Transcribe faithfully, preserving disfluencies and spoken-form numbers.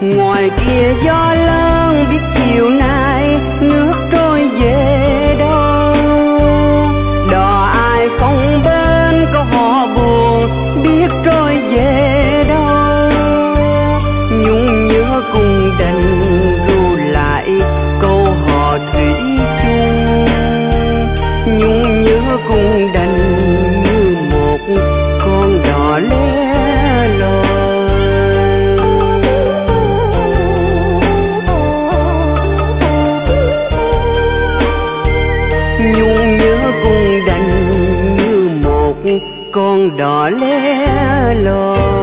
ngoài kia gió lớn biết chiều nay nước trôi về đâu. Đò ai không bên có họ buồn biết trôi về đâu. Nhung nhớ cùng đành ru lại câu hò thủy chung. Nhung nhớ cùng đành như một con đò lẻ loi. Nhung nhớ cùng đành như một con đò lẻ loi.